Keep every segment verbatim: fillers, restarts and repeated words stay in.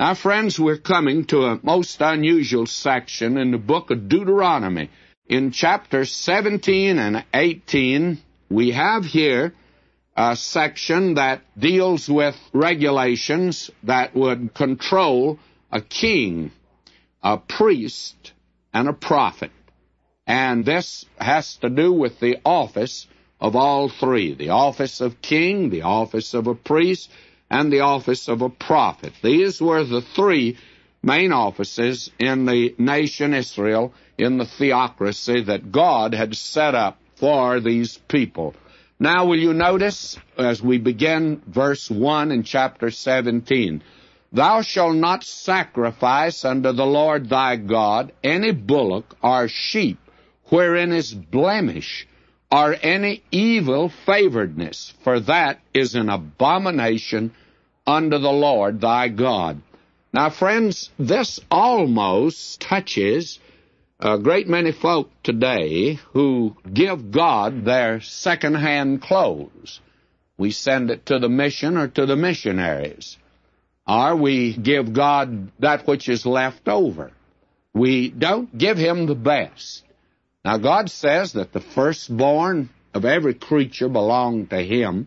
Now, friends, we're coming to a most unusual section in the book of Deuteronomy. In chapters seventeen and eighteen, we have here a section that deals with regulations that would control a king, a priest, and a prophet. And this has to do with the office of all three, the office of king, the office of a priest, and the office of a prophet. These were the three main offices in the nation Israel, in the theocracy that God had set up for these people. Now, will you notice, as we begin verse one in chapter seventeen, "Thou shalt not sacrifice unto the Lord thy God any bullock or sheep wherein is blemish, or any evil favoredness, for that is an abomination unto the Lord thy God." Now, friends, this almost touches a great many folk today who give God their second-hand clothes. We send it to the mission or to the missionaries. Or we give God that which is left over. We don't give Him the best. Now, God says that the firstborn of every creature belonged to Him,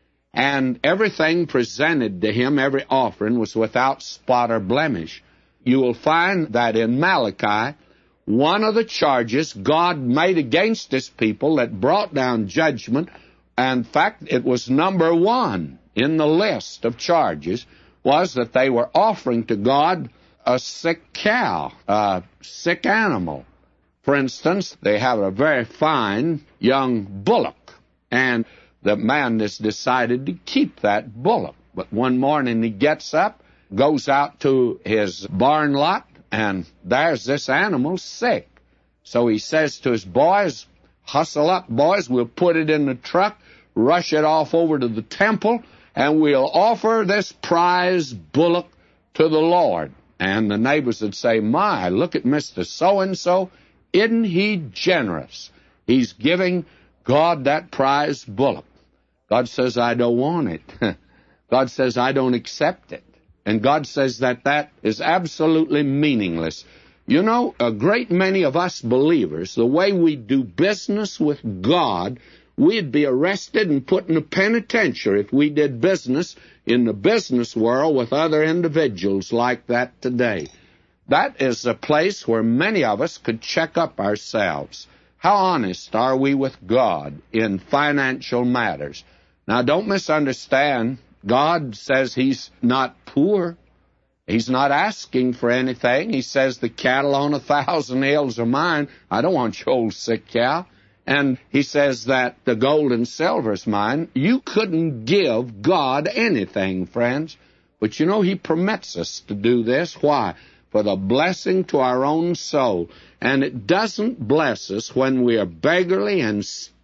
and everything presented to Him, every offering, was without spot or blemish. You will find that in Malachi, one of the charges God made against His people that brought down judgment, in fact, it was number one in the list of charges, was that they were offering to God a sick cow, a sick animal. For instance, they have a very fine young bullock, and the man has decided to keep that bullock. But one morning he gets up, goes out to his barn lot, and there's this animal sick. So he says to his boys, "Hustle up, boys, we'll put it in the truck, rush it off over to the temple, and we'll offer this prize bullock to the Lord." And the neighbors would say, "My, look at Mister So-and-so. Isn't he generous? He's giving God that prize bullock." God says, "I don't want it." God says, "I don't accept it." And God says that that is absolutely meaningless. You know, a great many of us believers, the way we do business with God, we'd be arrested and put in a penitentiary if we did business in the business world with other individuals like that today. That is a place where many of us could check up ourselves. How honest are we with God in financial matters? Now, don't misunderstand. God says He's not poor. He's not asking for anything. He says, "The cattle on a thousand hills are mine. I don't want your old sick cow." And He says that the gold and silver is mine. You couldn't give God anything, friends. But you know, He permits us to do this. Why? For the blessing to our own soul. And it doesn't bless us when we are beggarly and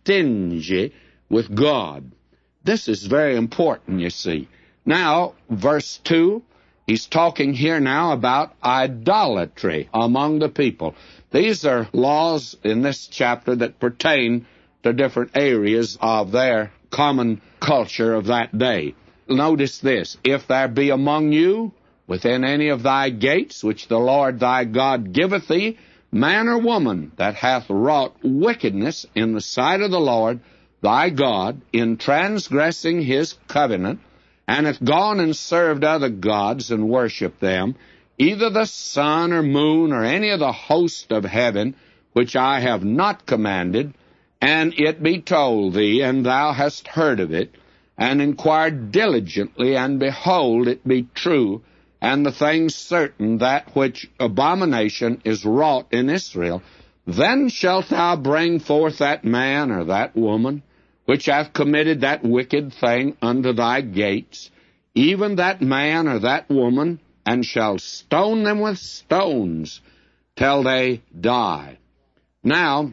stingy with God. This is very important, you see. Now, verse two, he's talking here now about idolatry among the people. These are laws in this chapter that pertain to different areas of their common culture of that day. Notice this: "If there be among you, within any of thy gates, which the Lord thy God giveth thee, man or woman that hath wrought wickedness in the sight of the Lord thy God, in transgressing His covenant, and hath gone and served other gods and worshipped them, either the sun or moon or any of the host of heaven, which I have not commanded, and it be told thee, and thou hast heard of it, and inquired diligently, and behold, it be true, and the thing certain, that which abomination is wrought in Israel, then shalt thou bring forth that man or that woman, which hath committed that wicked thing unto thy gates, even that man or that woman, and shall stone them with stones till they die." Now,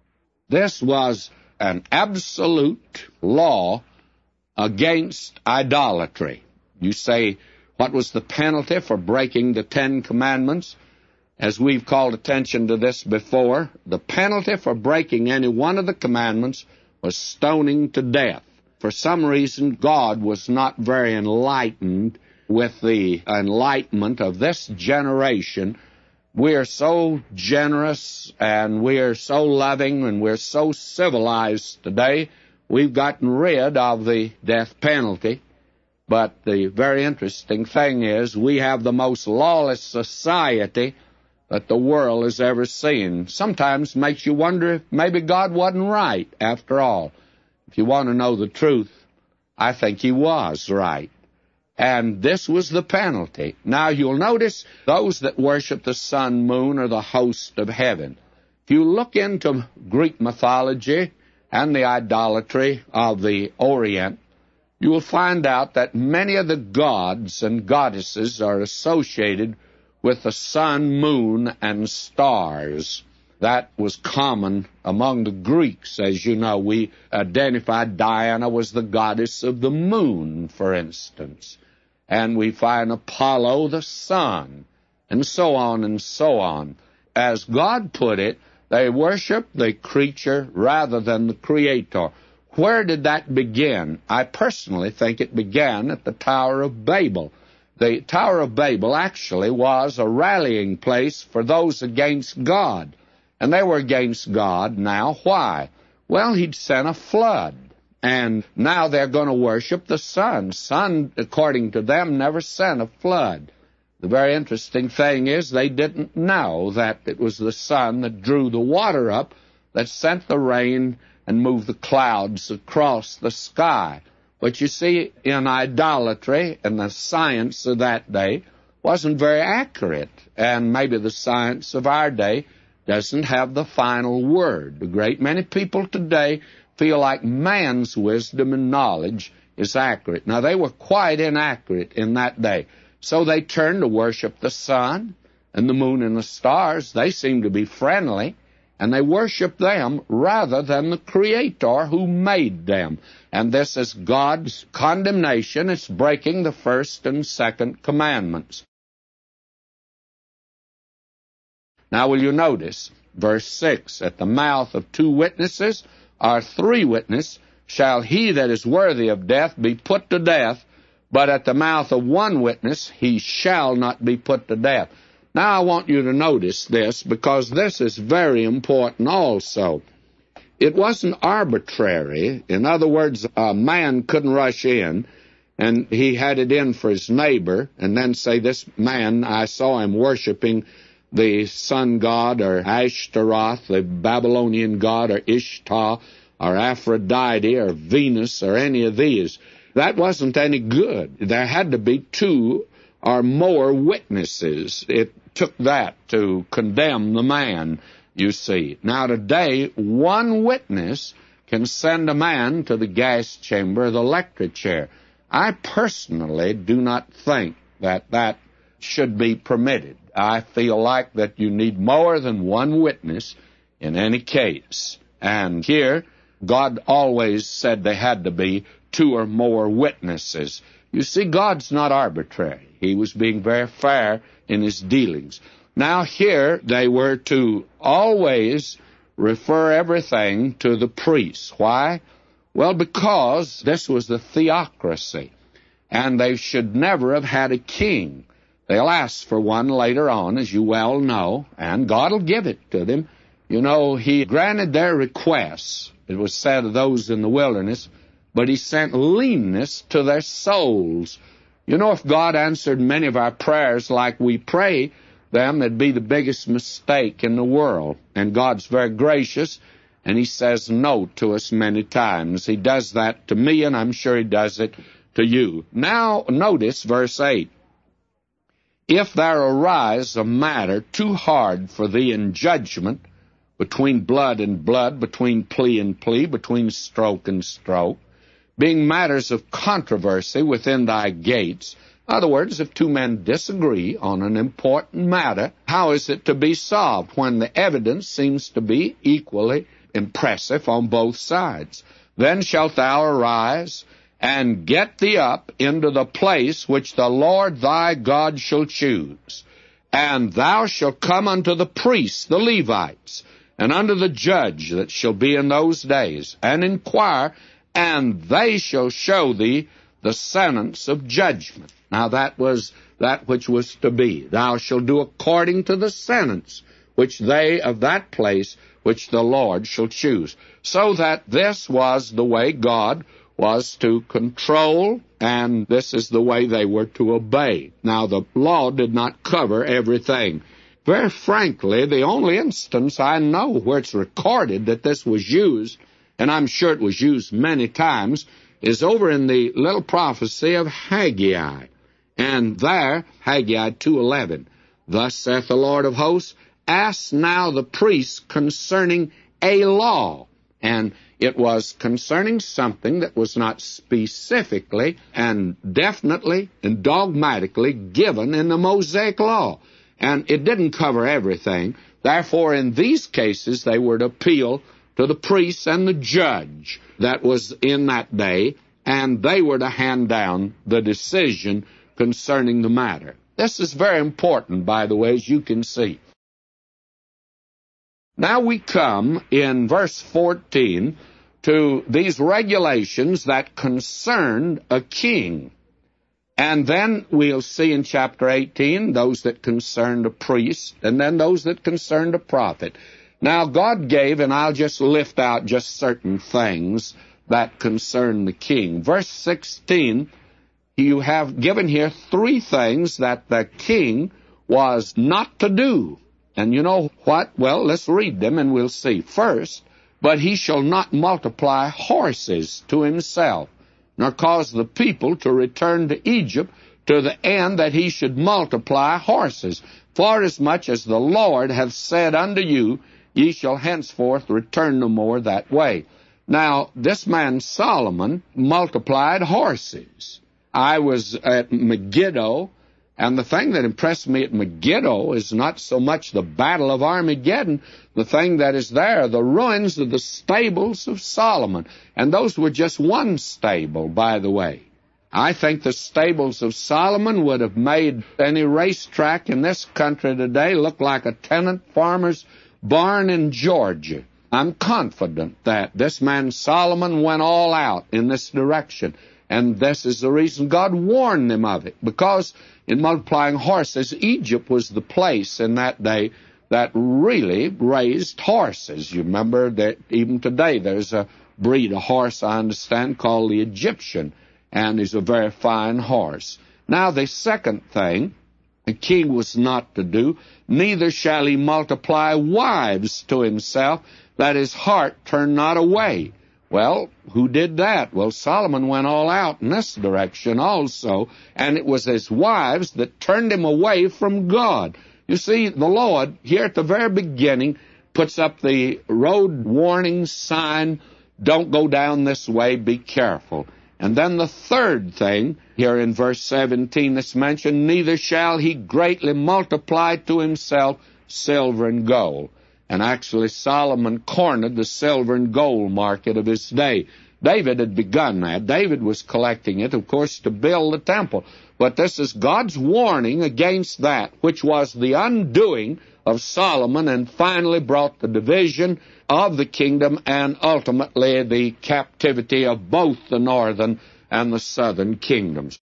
this was an absolute law against idolatry. You say, what was the penalty for breaking the Ten Commandments? As we've called attention to this before, the penalty for breaking any one of the commandments was stoning to death. For some reason, God was not very enlightened with the enlightenment of this generation, we are so generous and we are so loving and we're so civilized today, we've gotten rid of the death penalty. But the very interesting thing is we have the most lawless society that the world has ever seen. Sometimes makes you wonder if maybe God wasn't right after all. If you want to know the truth, I think he was right. And this was the penalty. Now you'll notice those that worship the sun, moon, are the host of heaven. If you look into Greek mythology and the idolatry of the Orient, you will find out that many of the gods and goddesses are associated with the sun, moon, and stars. That was common among the Greeks. As you know, we identified Diana was the goddess of the moon, for instance. And we find Apollo the sun, and so on and so on. As God put it, they worship the creature rather than the Creator. Where did that begin? I personally think it began at the Tower of Babel. The Tower of Babel actually was a rallying place for those against God. And they were against God now. Why? Well, he'd sent a flood. And now they're going to worship the sun. Sun, according to them, never sent a flood. The very interesting thing is they didn't know that it was the sun that drew the water up, that sent the rain and moved the clouds across the sky. But you see, in idolatry, and the science of that day wasn't very accurate. And maybe the science of our day doesn't have the final word. A great many people today feel like man's wisdom and knowledge is accurate. Now, they were quite inaccurate in that day. So they turned to worship the sun and the moon and the stars. They seemed to be friendly, and they worship them rather than the Creator who made them. And this is God's condemnation. It's breaking the first and second commandments. Now, will you notice, verse six, at the mouth of two witnesses or three witnesses shall he that is worthy of death be put to death, but at the mouth of one witness he shall not be put to death. Now, I want you to notice this, because this is very important also. It wasn't arbitrary. In other words, a man couldn't rush in, and he had it in for his neighbor, and then say, this man, I saw him worshiping the sun god, or Ashtaroth, the Babylonian god, or Ishtar, or Aphrodite, or Venus, or any of these. That wasn't any good. There had to be two or more witnesses. It took that to condemn the man, you see. Now today, one witness can send a man to the gas chamber or the electric chair. I personally do not think that that should be permitted. I feel like that you need more than one witness in any case. And here, God always said there had to be two or more witnesses. You see, God's not arbitrary. He was being very fair in his dealings. Now here, they were to always refer everything to the priests. Why? Well, because this was the theocracy, and they should never have had a king. They'll ask for one later on, as you well know, and God will give it to them. You know, he granted their requests. It was said of those in the wilderness, but he sent leanness to their souls. You know, if God answered many of our prayers like we pray them, it'd be the biggest mistake in the world. And God's very gracious, and he says no to us many times. He does that to me, and I'm sure he does it to you. Now, notice verse eight. If there arise a matter too hard for thee in judgment, between blood and blood, between plea and plea, between stroke and stroke, being matters of controversy within thy gates. In other words, if two men disagree on an important matter, how is it to be solved when the evidence seems to be equally impressive on both sides? Then shalt thou arise and get thee up into the place which the Lord thy God shall choose. And thou shalt come unto the priests, the Levites, and unto the judge that shall be in those days, and inquire, and they shall show thee the sentence of judgment. Now that was that which was to be. Thou shalt do according to the sentence which they of that place which the Lord shall choose. So that this was the way God was to control, and this is the way they were to obey. Now the law did not cover everything. Very frankly, the only instance I know where it's recorded that this was used, and I'm sure it was used many times, is over in the little prophecy of Haggai. And there, Haggai two eleven, Thus saith the Lord of hosts, ask now the priests concerning a law. And it was concerning something that was not specifically and definitely and dogmatically given in the Mosaic law. And it didn't cover everything. Therefore, in these cases, they were to appeal to the priest and the judge that was in that day, and they were to hand down the decision concerning the matter. This is very important, by the way, as you can see. Now we come in verse fourteen to these regulations that concerned a king. And then we'll see in chapter eighteen those that concerned a priest, and then those that concerned a prophet. Now God gave, and I'll just lift out just certain things that concern the king. Verse sixteen, you have given here three things that the king was not to do. And you know what? Well, let's read them and we'll see. First, but he shall not multiply horses to himself, nor cause the people to return to Egypt, to the end that he should multiply horses. Forasmuch as the Lord hath said unto you, ye shall henceforth return no more that way. Now, this man Solomon multiplied horses. I was at Megiddo, and the thing that impressed me at Megiddo is not so much the Battle of Armageddon. The thing that is there, the ruins of the stables of Solomon. And those were just one stable, by the way. I think the stables of Solomon would have made any racetrack in this country today look like a tenant farmer's barn in Georgia. I'm confident that this man Solomon went all out in this direction. And this is the reason God warned them of it, because in multiplying horses, Egypt was the place in that day that really raised horses. You remember that even today there's a breed of horse, I understand, called the Egyptian, and he's a very fine horse. Now, the second thing the king was not to do, neither shall he multiply wives to himself, that his heart turn not away. Well, who did that? Well, Solomon went all out in this direction also, and it was his wives that turned him away from God. You see, the Lord, here at the very beginning, puts up the road warning sign, don't go down this way, be careful. And then the third thing, here in verse seventeen, that's mentioned, neither shall he greatly multiply to himself silver and gold. And actually, Solomon cornered the silver and gold market of his day. David had begun that. David was collecting it, of course, to build the temple. But this is God's warning against that, which was the undoing of Solomon and finally brought the division of the kingdom and ultimately the captivity of both the northern and the southern kingdoms.